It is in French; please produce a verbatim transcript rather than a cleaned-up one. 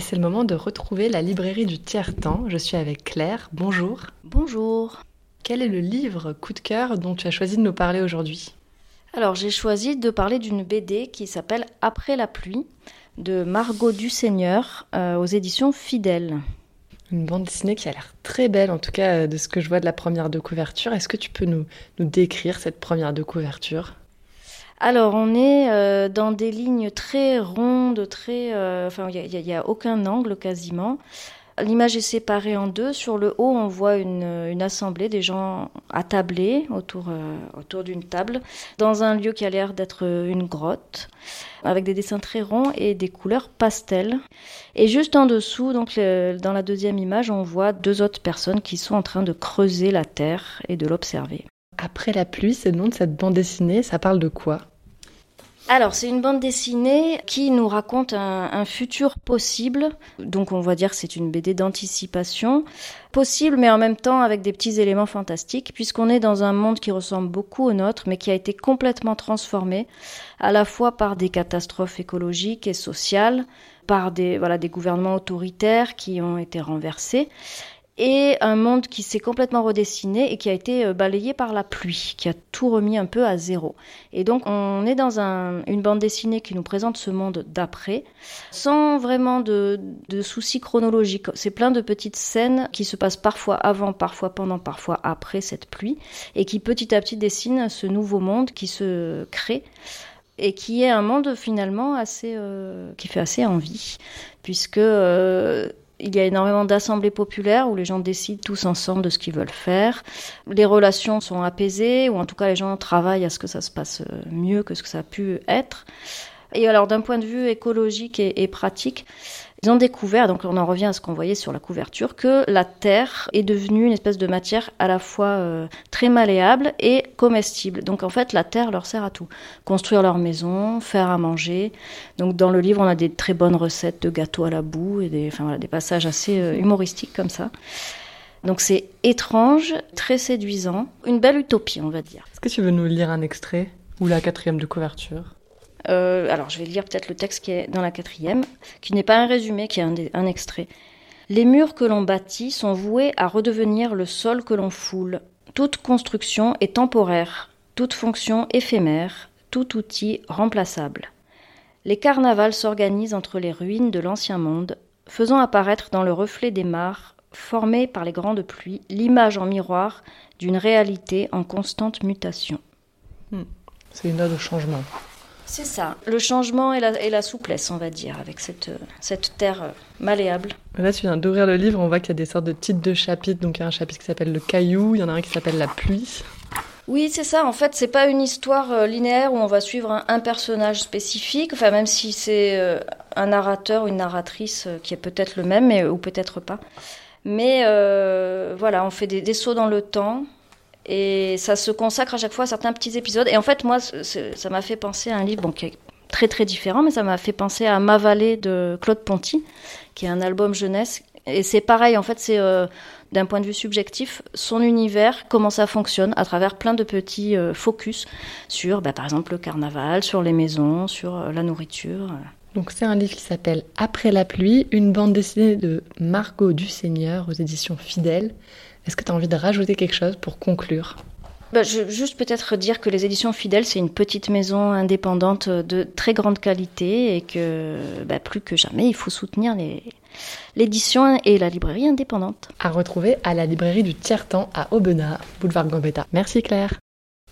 et c'est le moment de retrouver la librairie du tiers-temps. Je suis avec Claire, bonjour. Bonjour. Quel est le livre coup de cœur dont tu as choisi de nous parler aujourd'hui ? Alors j'ai choisi de parler d'une B D qui s'appelle « Après la pluie » de Margot Duseigneur euh, aux éditions Fidèle. Une bande dessinée qui a l'air très belle, en tout cas de ce que je vois de la première de couverture. Est-ce que tu peux nous, nous décrire cette première de couverture ? Alors on est euh, dans des lignes très rondes, très, euh, enfin il n'y a, y a, y a aucun angle quasiment. L'image est séparée en deux. Sur le haut, on voit une, une assemblée, des gens attablés autour, euh, autour d'une table, dans un lieu qui a l'air d'être une grotte, avec des dessins très ronds et des couleurs pastel. Et juste en dessous, donc le, dans la deuxième image, on voit deux autres personnes qui sont en train de creuser la terre et de l'observer. Après la pluie, c'est le nom de cette bande dessinée. Ça parle de quoi ? Alors, c'est une bande dessinée qui nous raconte un, un futur possible. Donc, on va dire que c'est une B D d'anticipation. Possible, mais en même temps avec des petits éléments fantastiques, puisqu'on est dans un monde qui ressemble beaucoup au nôtre, mais qui a été complètement transformé, à la fois par des catastrophes écologiques et sociales, par des, voilà, des gouvernements autoritaires qui ont été renversés, et un monde qui s'est complètement redessiné et qui a été balayé par la pluie, qui a tout remis un peu à zéro. Et donc on est dans un, une bande dessinée qui nous présente ce monde d'après, sans vraiment de, de soucis chronologiques. C'est plein de petites scènes qui se passent parfois avant, parfois pendant, parfois après cette pluie, et qui petit à petit dessinent ce nouveau monde qui se crée, et qui est un monde finalement assez, euh, qui fait assez envie, puisque... Euh, Il y a énormément d'assemblées populaires où les gens décident tous ensemble de ce qu'ils veulent faire. Les relations sont apaisées, ou en tout cas les gens travaillent à ce que ça se passe mieux que ce que ça a pu être. Et alors d'un point de vue écologique et, et pratique, ils ont découvert, donc on en revient à ce qu'on voyait sur la couverture, que la terre est devenue une espèce de matière à la fois euh, très malléable et comestible. Donc en fait, la terre leur sert à tout. Construire leur maison, faire à manger. Donc dans le livre, on a des très bonnes recettes de gâteaux à la boue et des, enfin, voilà, des passages assez euh, humoristiques comme ça. Donc c'est étrange, très séduisant, une belle utopie, on va dire. Est-ce que tu veux nous lire un extrait ou la quatrième de couverture ? Euh, alors, je vais lire peut-être le texte qui est dans la quatrième, qui n'est pas un résumé, qui est un, un extrait. Les murs que l'on bâtit sont voués à redevenir le sol que l'on foule. Toute construction est temporaire, toute fonction éphémère, tout outil remplaçable. Les carnavals s'organisent entre les ruines de l'ancien monde, faisant apparaître dans le reflet des mares, formées par les grandes pluies, l'image en miroir d'une réalité en constante mutation. Hmm. C'est une ode au changement. C'est ça, le changement et la, et la souplesse, on va dire, avec cette, cette terre malléable. Là, tu viens d'ouvrir le livre, on voit qu'il y a des sortes de titres de chapitres. Donc, il y a un chapitre qui s'appelle « Le caillou », il y en a un qui s'appelle « La pluie ». Oui, c'est ça. En fait, c'est pas une histoire linéaire où on va suivre un, un personnage spécifique, enfin, même si c'est euh, un narrateur ou une narratrice euh, qui est peut-être le même, mais, ou peut-être pas. Mais euh, voilà, on fait des, des sauts dans le temps. Et ça se consacre à chaque fois à certains petits épisodes. Et en fait, moi, c'est, ça m'a fait penser à un livre bon, qui est très très différent, mais ça m'a fait penser à Ma vallée de Claude Ponty, qui est un album jeunesse. Et c'est pareil, en fait, c'est euh, d'un point de vue subjectif, son univers, comment ça fonctionne, à travers plein de petits euh, focus sur, bah, par exemple, le carnaval, sur les maisons, sur euh, la nourriture. Donc c'est un livre qui s'appelle « Après la pluie », une bande dessinée de Margot Duseigneur aux éditions Fidèle. Est-ce que tu as envie de rajouter quelque chose pour conclure ? Bah, je, juste peut-être dire que les éditions Fidèle, c'est une petite maison indépendante de très grande qualité et que bah, plus que jamais, il faut soutenir les, l'édition et la librairie indépendante. À retrouver à la librairie du Tiers-Temps à Aubenas, boulevard Gambetta. Merci Claire.